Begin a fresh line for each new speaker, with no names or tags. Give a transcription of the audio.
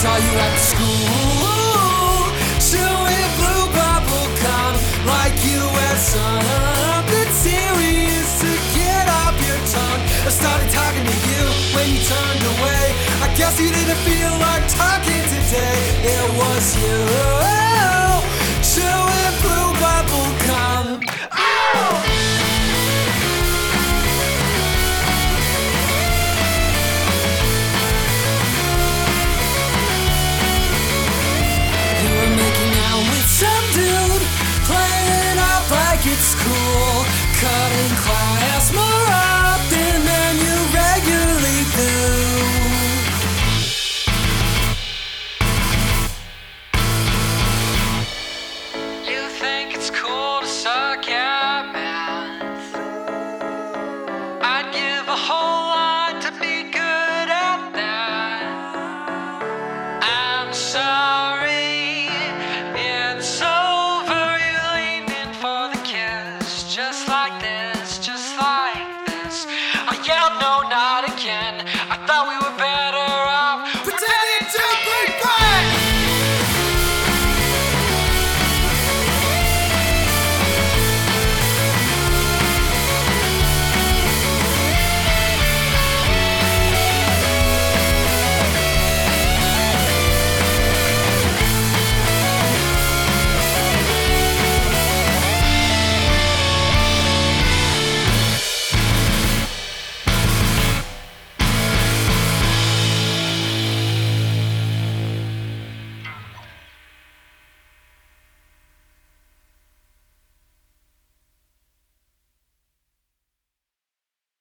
saw you at school, chewing blue bubble gum like you had something serious to get off your tongue. I started talking to you when you turned away. I guess you didn't feel like talking today. It was you, chewing blue bubble gum. Ow! Some dude playing up like it's cool, cutting class morale.